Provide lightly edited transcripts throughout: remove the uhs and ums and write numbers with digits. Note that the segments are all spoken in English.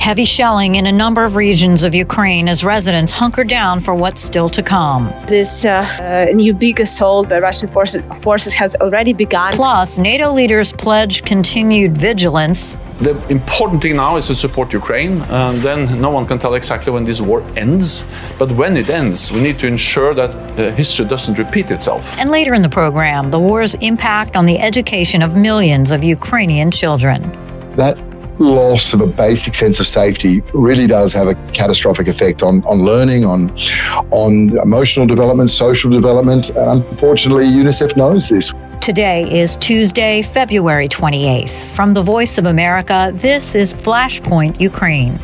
Heavy shelling in a number of regions of Ukraine as residents hunker down for what's still to come. This new big assault by Russian forces has already begun. Plus, NATO leaders pledge continued vigilance. The important thing now is to support Ukraine, and then no one can tell exactly when this war ends. But when it ends, we need to ensure that history doesn't repeat itself. And later in the program, the war's impact on the education of millions of Ukrainian children. That loss of a basic sense of safety really does have a catastrophic effect on learning, on emotional development, social development. And unfortunately, UNICEF knows this. Today is Tuesday, February 28th. From the Voice of America, this is Flashpoint Ukraine.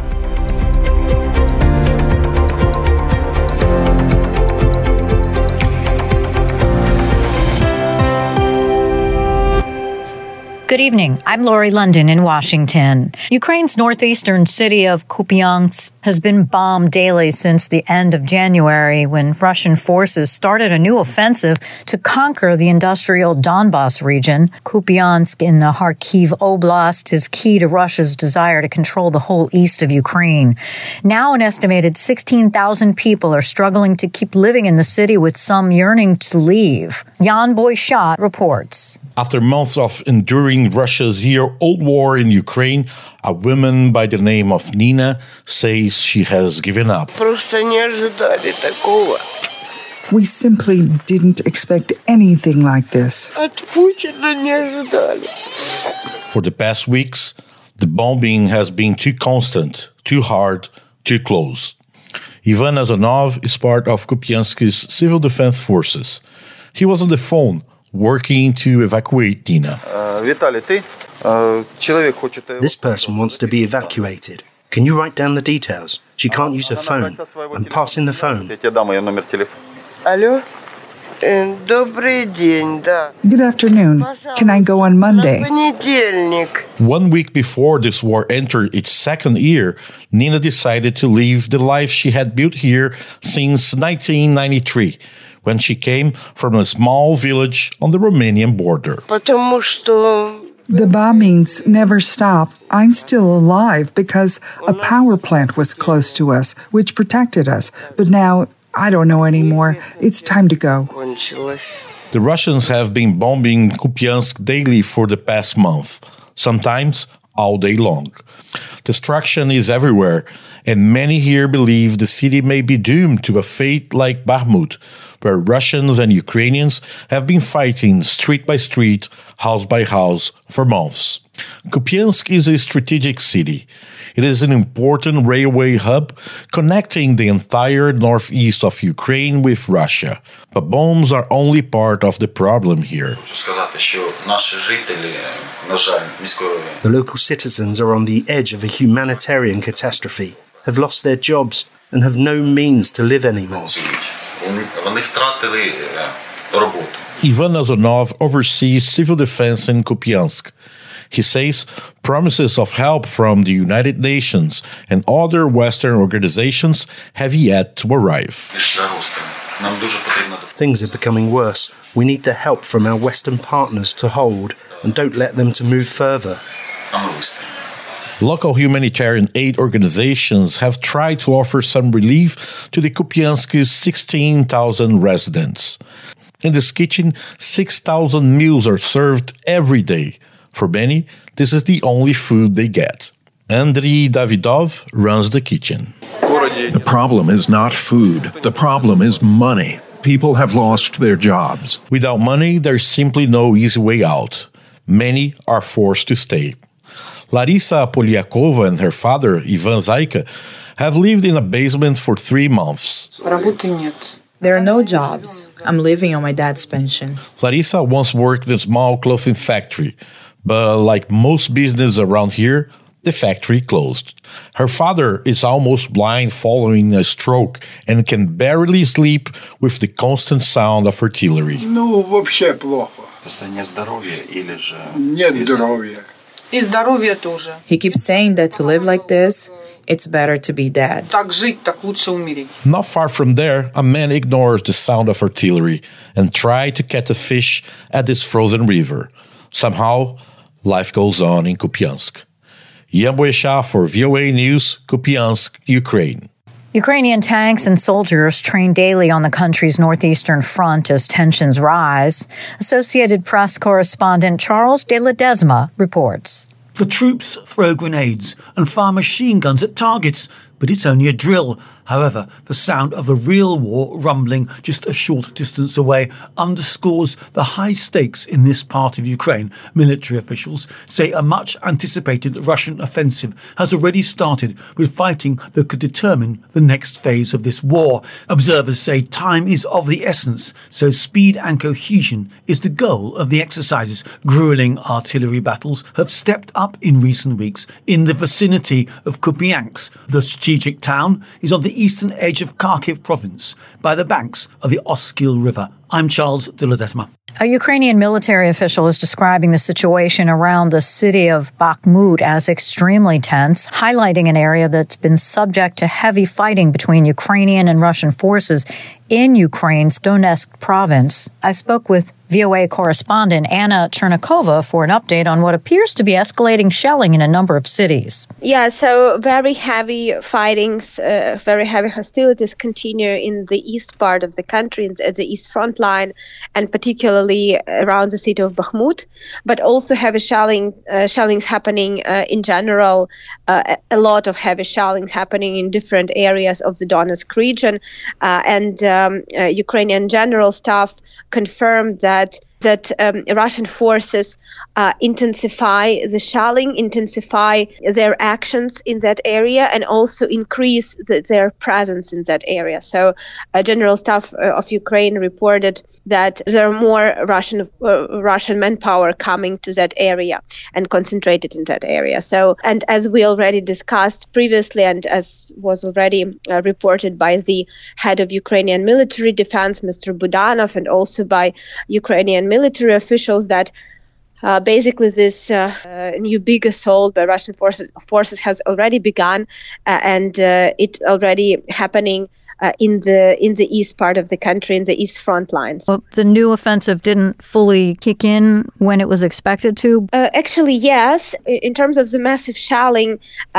Good evening. I'm Lori London in Washington. Ukraine's northeastern city of Kupiansk has been bombed daily since the end of January, when Russian forces started a new offensive to conquer the industrial Donbas region. Kupiansk in the Kharkiv Oblast is key to Russia's desire to control the whole east of Ukraine. Now an estimated 16,000 people are struggling to keep living in the city, with some yearning to leave. Jan Boyschat reports. After months of enduring Russia's year-old war in Ukraine, a woman by the name of Nina says she has given up. We simply didn't expect anything like this. For the past weeks, the bombing has been too constant, too hard, too close. Ivan Azonov is part of Kupiansk's civil defense forces. He was on the phone working to evacuate Nina. This person wants to be evacuated. Can you write down the details? She can't use her phone. I'm passing the phone. Good afternoon. Can I go on Monday? 1 week before this war entered its second year, Nina decided to leave the life she had built here since 1993. When she came from a small village on the Romanian border. The bombings never stop. I'm still alive because a power plant was close to us, which protected us. But now, I don't know anymore. It's time to go. The Russians have been bombing Kupiansk daily for the past month, sometimes all day long. Destruction is everywhere, and many here believe the city may be doomed to a fate like Bakhmut, where Russians and Ukrainians have been fighting street by street, house by house, for months. Kupiansk is a strategic city. It is an important railway hub connecting the entire northeast of Ukraine with Russia. But bombs are only part of the problem here. The local citizens are on the edge of a humanitarian catastrophe, have lost their jobs, and have no means to live anymore. Ivan Azonov oversees civil defense in Kupiansk. He says promises of help from the United Nations and other Western organizations have yet to arrive. Things are becoming worse. We need the help from our Western partners to hold, and don't let them to move further. Local humanitarian aid organizations have tried to offer some relief to the Kupiansk's 16,000 residents. In this kitchen, 6,000 meals are served every day. For many, this is the only food they get. Andriy Davidov runs the kitchen. The problem is not food. The problem is money. People have lost their jobs. Without money, there's simply no easy way out. Many are forced to stay. Larisa Polyakova and her father, Ivan Zaika, have lived in a basement for 3 months. There are no jobs. I'm living on my dad's pension. Larisa once worked in a small clothing factory, but like most businesses around here, the factory closed. Her father is almost blind following a stroke and can barely sleep with the constant sound of artillery. Вообще плохо. Нет здоровья. He keeps saying that to live like this, it's better to be dead. Not far from there, a man ignores the sound of artillery and tries to catch a fish at this frozen river. Somehow, life goes on in Kupiansk. Jan Boechat for VOA News, Kupiansk, Ukraine. Ukrainian tanks and soldiers train daily on the country's northeastern front as tensions rise. Associated Press correspondent Charles de Ledesma reports. The troops throw grenades and fire machine guns at targets, but it's only a drill. However, the sound of a real war rumbling just a short distance away underscores the high stakes in this part of Ukraine. Military officials say a much-anticipated Russian offensive has already started, with fighting that could determine the next phase of this war. Observers say time is of the essence, so speed and cohesion is the goal of the exercises. Grueling artillery battles have stepped up in recent weeks in the vicinity of Kupiansk. The strategic town is on the eastern edge of Kharkiv province, by the banks of the Oskil River. I'm Charles de Ledesma. A Ukrainian military official is describing the situation around the city of Bakhmut as extremely tense, highlighting an area that's been subject to heavy fighting between Ukrainian and Russian forces in Ukraine's Donetsk province. I spoke with VOA correspondent Anna Chernikova for an update on what appears to be escalating shelling in a number of cities. Yeah, so very heavy fightings, very heavy hostilities continue in the east part of the country, at the east front line, and particularly around the city of Bakhmut, but also heavy shellings happening in general, a lot of heavy shellings happening in different areas of the Donetsk region, and Ukrainian general staff confirmed that Russian forces intensify the shelling, intensify their actions in that area, and also increase their presence in that area. So General Staff of Ukraine reported that there are more Russian manpower coming to that area and concentrated in that area. So, and as we already discussed previously, and as was already reported by the head of Ukrainian military defense, Mr. Budanov, and also by Ukrainian military officials, that basically this new big assault by Russian forces has already begun, and it already happening in the east part of the country, in the east front lines. Well, the new offensive didn't fully kick in when it was expected to? Actually, yes. In terms of the massive shelling,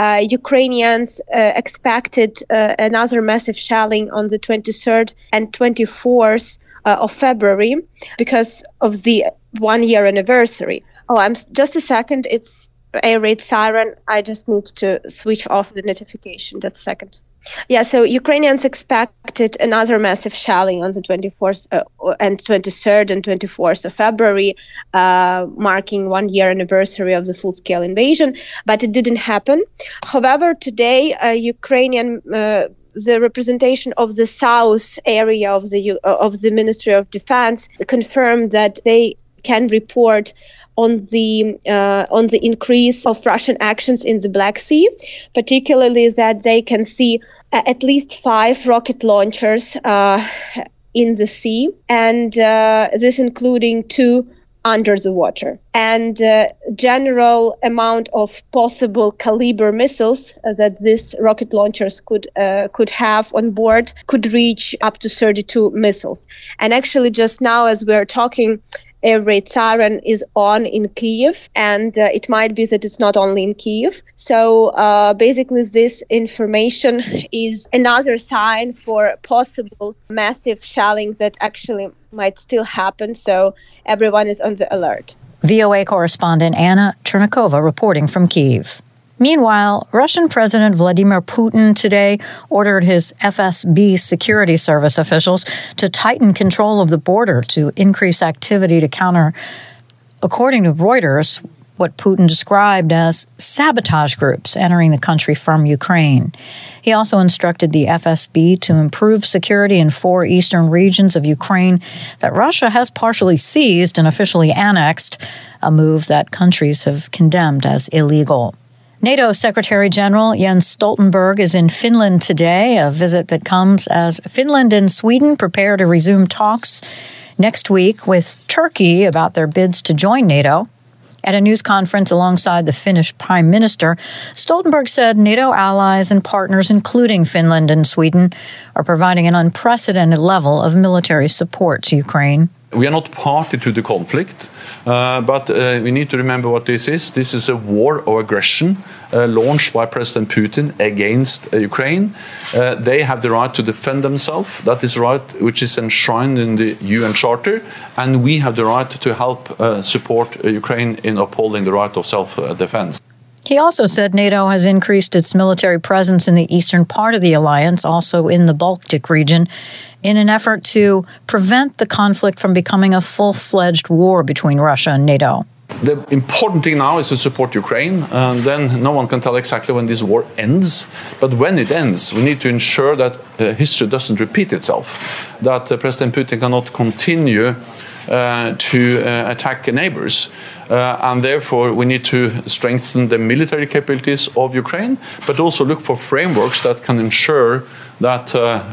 Ukrainians expected another massive shelling on the 23rd and 24th of February because of the 1-year anniversary. Just a second. It's air raid siren. I just need to switch off the notification. Just a second. Yeah, so Ukrainians expected another massive shelling on the 24th and 23rd and 24th of February, marking 1-year anniversary of the full-scale invasion, but it didn't happen. However, today, the representation of the south area of the Ministry of Defense confirmed that they can report on the increase of Russian actions in the Black Sea, particularly that they can see at least 5 rocket launchers in the sea, and this including 2 under the water. And general amount of possible caliber missiles that these rocket launchers could have on board could reach up to 32 missiles. And actually, just now, as we're talking, air raid siren is on in Kyiv, and it might be that it's not only in Kyiv. So basically, this information is another sign for possible massive shelling that actually might still happen. So everyone is on the alert. VOA correspondent Anna Chernikova reporting from Kyiv. Meanwhile, Russian President Vladimir Putin today ordered his FSB security service officials to tighten control of the border to increase activity to counter, according to Reuters, what Putin described as sabotage groups entering the country from Ukraine. He also instructed the FSB to improve security in 4 eastern regions of Ukraine that Russia has partially seized and officially annexed, a move that countries have condemned as illegal. NATO Secretary General Jens Stoltenberg is in Finland today, a visit that comes as Finland and Sweden prepare to resume talks next week with Turkey about their bids to join NATO. At a news conference alongside the Finnish Prime Minister, Stoltenberg said NATO allies and partners, including Finland and Sweden, are providing an unprecedented level of military support to Ukraine. We are not party to the conflict, but we need to remember what this is. This is a war of aggression launched by President Putin against Ukraine. They have the right to defend themselves. That is a right which is enshrined in the UN Charter, and we have the right to help support Ukraine in upholding the right of self-defense. He also said NATO has increased its military presence in the eastern part of the alliance, also in the Baltic region, in an effort to prevent the conflict from becoming a full-fledged war between Russia and NATO. The important thing now is to support Ukraine, and then no one can tell exactly when this war ends. But when it ends, we need to ensure that history doesn't repeat itself, that President Putin cannot continue to attack neighbors. And therefore, we need to strengthen the military capabilities of Ukraine, but also look for frameworks that can ensure that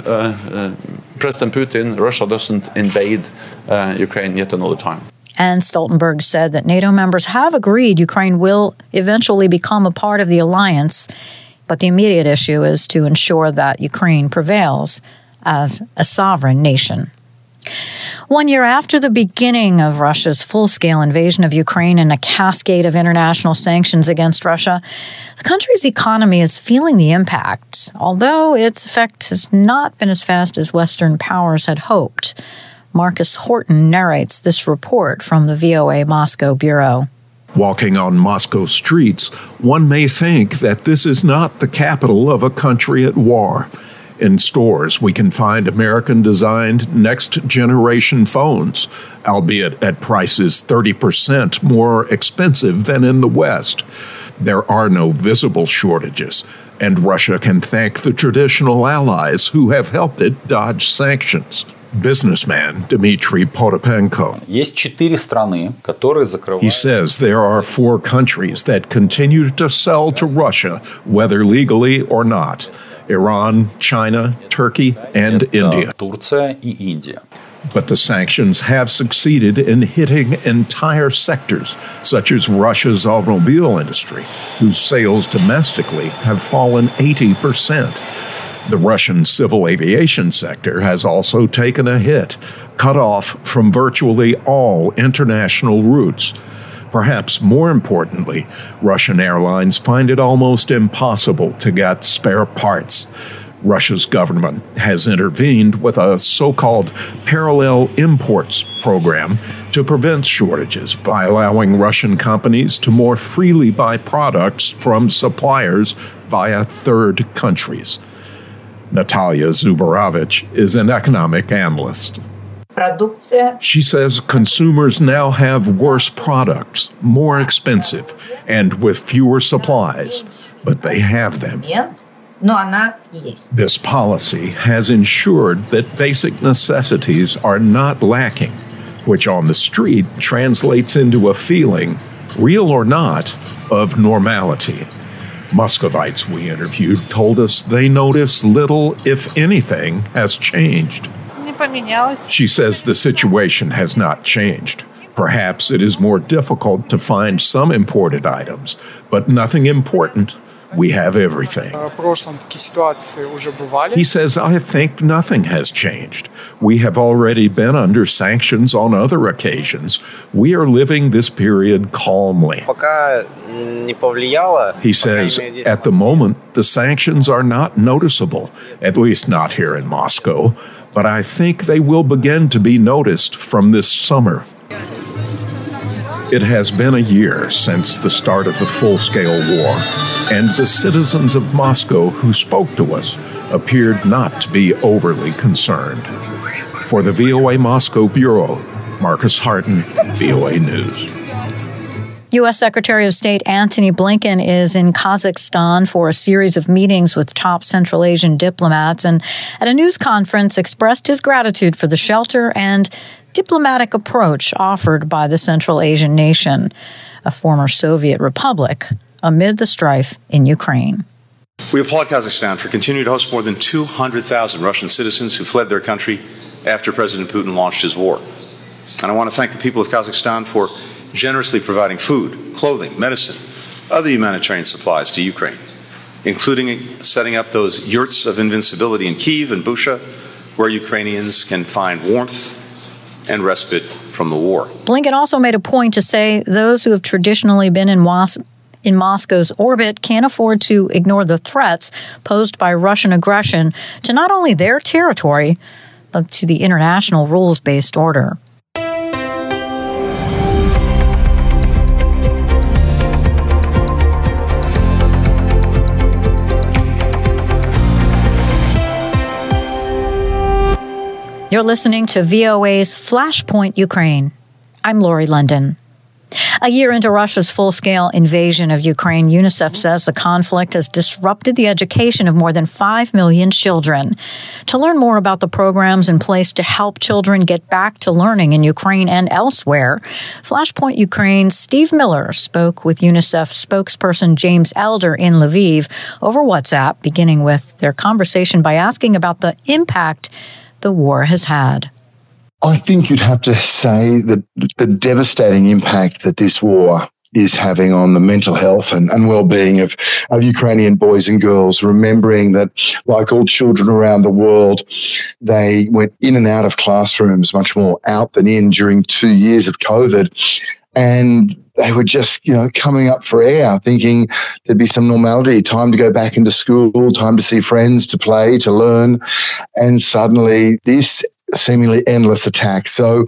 President Putin, Russia, doesn't invade Ukraine yet another time. And Stoltenberg said that NATO members have agreed Ukraine will eventually become a part of the alliance, but the immediate issue is to ensure that Ukraine prevails as a sovereign nation. 1 year after the beginning of Russia's full-scale invasion of Ukraine and a cascade of international sanctions against Russia, the country's economy is feeling the impact, although its effect has not been as fast as Western powers had hoped. Marcus Horton narrates this report from the VOA Moscow Bureau. Walking on Moscow streets, one may think that this is not the capital of a country at war. In stores, we can find American-designed next-generation phones, albeit at prices 30% more expensive than in the West. There are no visible shortages, and Russia can thank the traditional allies who have helped it dodge sanctions. Businessman Dmitry Potapenko. He says there are 4 countries that continue to sell to Russia, whether legally or not. Iran, China, Turkey, and India. But the sanctions have succeeded in hitting entire sectors, such as Russia's automobile industry, whose sales domestically have fallen 80%. The Russian civil aviation sector has also taken a hit, cut off from virtually all international routes. Perhaps more importantly, Russian airlines find it almost impossible to get spare parts. Russia's government has intervened with a so-called parallel imports program to prevent shortages by allowing Russian companies to more freely buy products from suppliers via third countries. Natalia Zubarovich is an economic analyst. She says consumers now have worse products, more expensive, and with fewer supplies, but they have them. This policy has ensured that basic necessities are not lacking, which on the street translates into a feeling, real or not, of normality. Muscovites we interviewed told us they notice little, if anything, has changed. She says the situation has not changed. Perhaps it is more difficult to find some imported items, but nothing important. We have everything. He says, I think nothing has changed. We have already been under sanctions on other occasions. We are living this period calmly. He says, at the moment, the sanctions are not noticeable, at least not here in Moscow, but I think they will begin to be noticed from this summer. It has been a year since the start of the full-scale war, and the citizens of Moscow who spoke to us appeared not to be overly concerned. For the VOA Moscow Bureau, Marcus Horton, VOA News. U.S. Secretary of State Antony Blinken is in Kazakhstan for a series of meetings with top Central Asian diplomats, and at a news conference expressed his gratitude for the shelter and diplomatic approach offered by the Central Asian nation, a former Soviet republic, amid the strife in Ukraine. We applaud Kazakhstan for continuing to host more than 200,000 Russian citizens who fled their country after President Putin launched his war. And I want to thank the people of Kazakhstan for generously providing food, clothing, medicine, other humanitarian supplies to Ukraine, including setting up those yurts of invincibility in Kyiv and Busha, where Ukrainians can find warmth and respite from the war. Blinken also made a point to say those who have traditionally been in Moscow's orbit can't afford to ignore the threats posed by Russian aggression to not only their territory, but to the international rules-based order. You're listening to VOA's Flashpoint Ukraine. I'm Lori London. A year into Russia's full-scale invasion of Ukraine, UNICEF says the conflict has disrupted the education of more than 5 million children. To learn more about the programs in place to help children get back to learning in Ukraine and elsewhere, Flashpoint Ukraine's Steve Miller spoke with UNICEF spokesperson James Elder in Lviv over WhatsApp, beginning with their conversation by asking about the impact the war has had. I think you'd have to say that the devastating impact that this war is having on the mental health and well-being of Ukrainian boys and girls, remembering that, like all children around the world, they went in and out of classrooms, much more out than in during 2 years of COVID. And they were just, coming up for air, thinking there'd be some normality, time to go back into school, time to see friends, to play, to learn. And suddenly this seemingly endless attack. So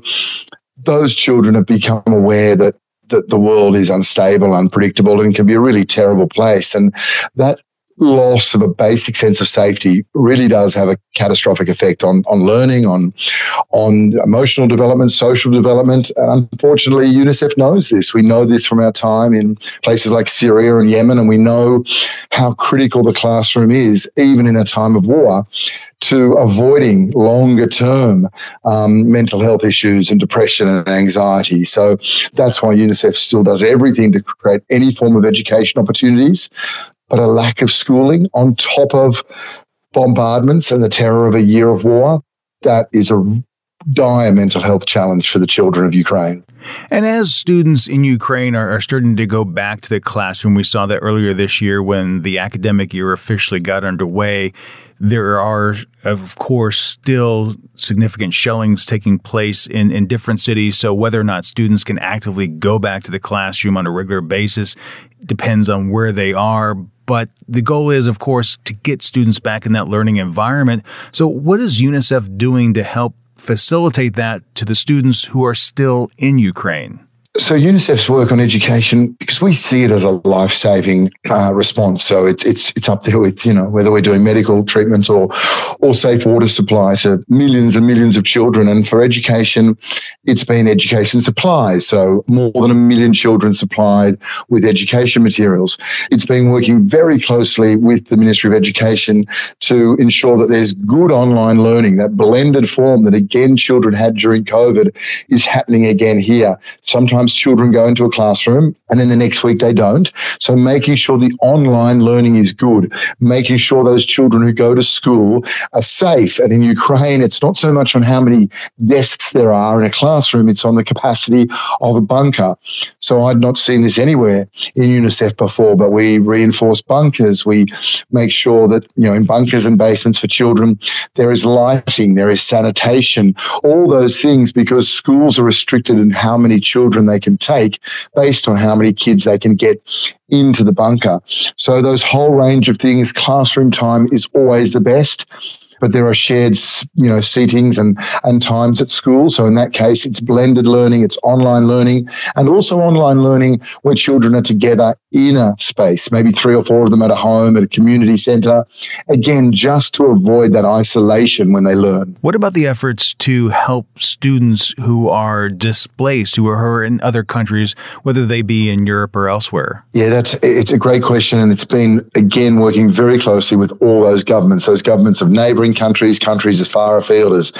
those children have become aware that the world is unstable, unpredictable, and can be a really terrible place. And that loss of a basic sense of safety really does have a catastrophic effect on learning, on emotional development, social development. And unfortunately, UNICEF knows this. We know this from our time in places like Syria and Yemen, and we know how critical the classroom is, even in a time of war, to avoiding longer-term mental health issues and depression and anxiety. So that's why UNICEF still does everything to create any form of education opportunities. But a lack of schooling on top of bombardments and the terror of a year of war, that is a dire mental health challenge for the children of Ukraine. And as students in Ukraine are starting to go back to the classroom, we saw that earlier this year when the academic year officially got underway. There are, of course, still significant shellings taking place in different cities. So whether or not students can actively go back to the classroom on a regular basis depends on where they are. But the goal is, of course, to get students back in that learning environment. So what is UNICEF doing to help facilitate that to the students who are still in Ukraine? So UNICEF's work on education, because we see it as a life-saving response. So it's up there with, whether we're doing medical treatment or safe water supply to millions and millions of children. And for education, it's been education supplies. So more than 1 million children supplied with education materials. It's been working very closely with the Ministry of Education to ensure that there's good online learning. That blended form that, again, children had during COVID is happening again here. Sometimes children go into a classroom and then the next week they don't. So making sure the online learning is good, making sure those children who go to school are safe. And in Ukraine, it's not so much on how many desks there are in a classroom, it's on the capacity of a bunker. So I'd not seen this anywhere in UNICEF before, but we reinforce bunkers. We make sure that, in bunkers and basements for children, there is lighting, there is sanitation, all those things, because schools are restricted in how many children they can take based on how many kids they can get into the bunker. So those whole range of things, classroom time is always the best. But there are shared, seatings and times at school. So in that case, it's blended learning, it's online learning, and also online learning where children are together in a space, maybe 3 or 4 of them at a home, at a community centre, again, just to avoid that isolation when they learn. What about the efforts to help students who are displaced, who are in other countries, whether they be in Europe or elsewhere? Yeah, it's a great question, and it's been, again, working very closely with all those governments of neighbouring countries as far afield as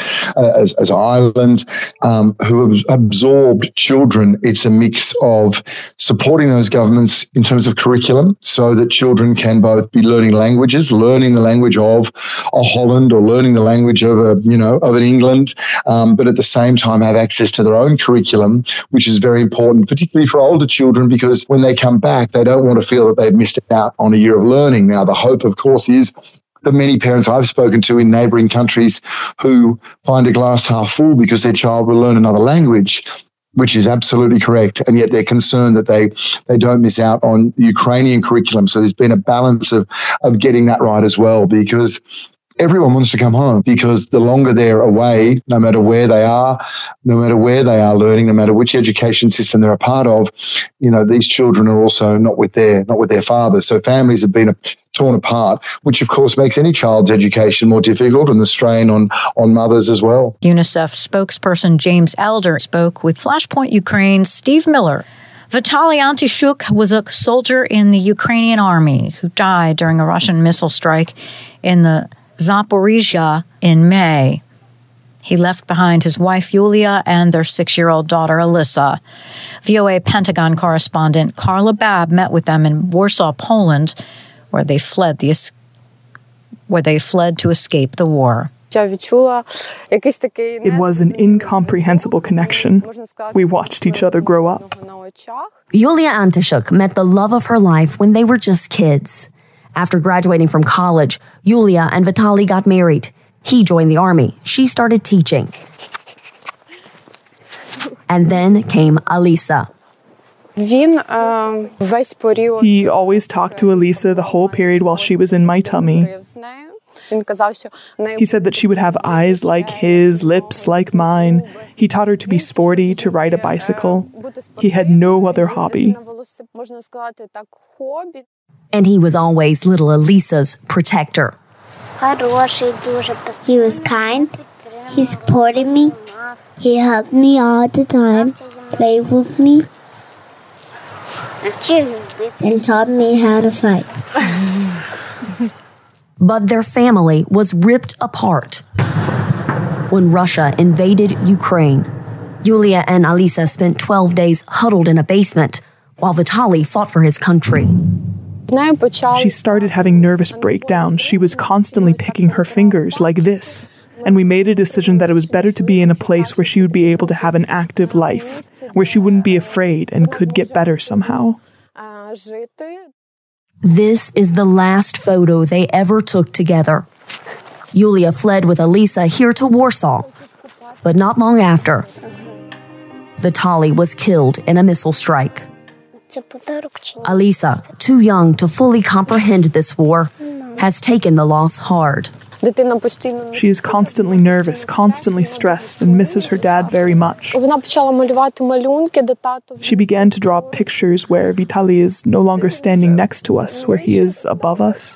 Ireland, who have absorbed children. It's a mix of supporting those governments in terms of curriculum so that children can both be learning languages, learning the language of a Holland or learning the language of an England, but at the same time have access to their own curriculum, which is very important, particularly for older children, because when they come back, they don't want to feel that they've missed out on a year of learning. Now, the hope, of course, is the many parents I've spoken to in neighbouring countries who find a glass half full because their child will learn another language, which is absolutely correct, and yet they're concerned that they don't miss out on the Ukrainian curriculum. So there's been a balance of getting that right as well, because everyone wants to come home, because the longer they're away, no matter where they are learning, no matter which education system they're a part of, these children are also not with their fathers. So families have been torn apart, which of course makes any child's education more difficult, and the strain on mothers as well. UNICEF spokesperson James Elder spoke with Flashpoint Ukraine's Steve Miller. Vitaly Antishuk was a soldier in the Ukrainian army who died during a Russian missile strike in the Zaporizhzhia in May. He left behind his wife Yulia and their 6-year-old daughter Alyssa. VOA Pentagon correspondent Carla Babb met with them in Warsaw, Poland, where they fled to escape the war. It was an incomprehensible connection. We watched each other grow up. Yulia Antishuk met the love of her life when they were just kids. After graduating from college, Yulia and Vitaly got married. He joined the army. She started teaching. And then came Alyssa. He always talked to Alyssa the whole period while she was in my tummy. He said that she would have eyes like his, lips like mine. He taught her to be sporty, to ride a bicycle. He had no other hobby. And he was always little Alyssa's protector. He was kind. He supported me. He hugged me all the time, played with me, and taught me how to fight. But their family was ripped apart when Russia invaded Ukraine. Yulia and Alyssa spent 12 days huddled in a basement while Vitaly fought for his country. She started having nervous breakdowns. She was constantly picking her fingers like this. And we made a decision that it was better to be in a place where she would be able to have an active life, where she wouldn't be afraid and could get better somehow. This is the last photo they ever took together. Yulia fled with Alyssa here to Warsaw. But not long after, Vitaly was killed in a missile strike. Alyssa, too young to fully comprehend this war, has taken the loss hard. She is constantly nervous, constantly stressed, and misses her dad very much. She began to draw pictures where Vitaly is no longer standing next to us, where he is above us.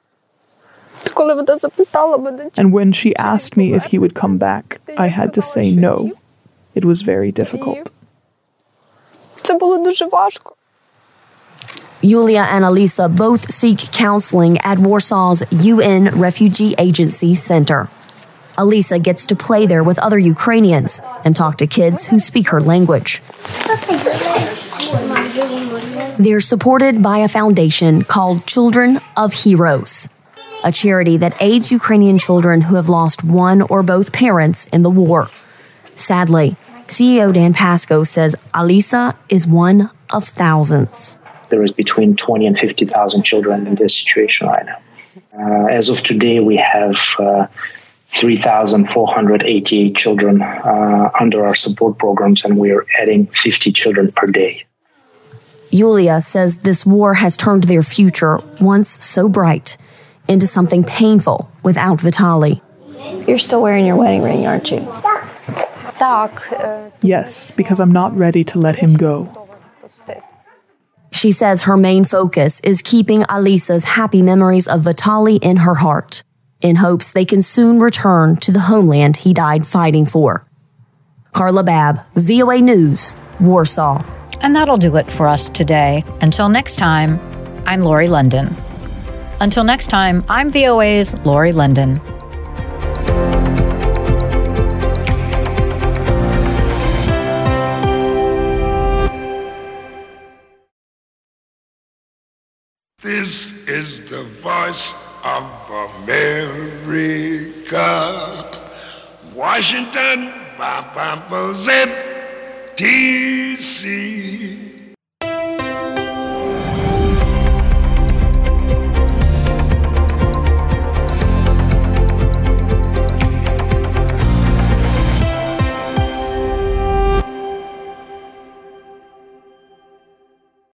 And when she asked me if he would come back, I had to say no. It was very difficult. Yulia and Alyssa both seek counseling at Warsaw's UN Refugee Agency Center. Alyssa gets to play there with other Ukrainians and talk to kids who speak her language. They're supported by a foundation called Children of Heroes, a charity that aids Ukrainian children who have lost one or both parents in the war. Sadly, CEO Dan Pascoe says Alyssa is one of thousands. There is between 20 and 50,000 children in this situation right now. As of today, we have 3,488 children under our support programs, and we are adding 50 children per day. Yulia says this war has turned their future, once so bright, into something painful without Vitaly. You're still wearing your wedding ring, aren't you? Yes, because I'm not ready to let him go. She says her main focus is keeping Alyssa's happy memories of Vitaly in her heart, in hopes they can soon return to the homeland he died fighting for. Carla Babb, VOA News, Warsaw. And that'll do it for us today. Until next time, I'm Lori London. Until next time, I'm VOA's Lori London. This is the voice of America. Washington, DC.